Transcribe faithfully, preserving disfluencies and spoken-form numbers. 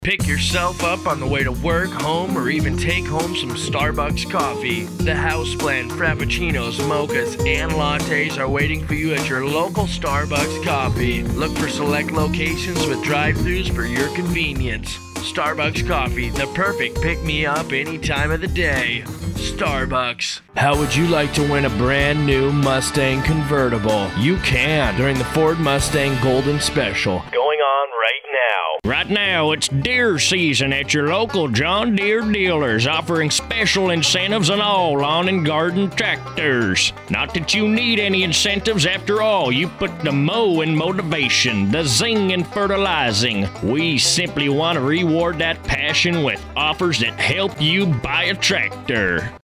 Pick yourself up on the way to work, home, or even take home some Starbucks coffee. The house blend, frappuccinos, mochas, and lattes are waiting for you at your local Starbucks coffee. Look for select locations with drive-thrus for your convenience. Starbucks coffee, the perfect pick-me-up any time of the day. Starbucks. How would you like to win a brand new Mustang convertible? You can during the Ford Mustang Golden Special, going on right now. Right now, it's deer season at your local John Deere dealers, offering special incentives on all lawn and garden tractors. Not that you need any incentives after all. You put the mow in motivation, the zing in fertilizing. We simply want to reward that passion with offers that help you buy a tractor.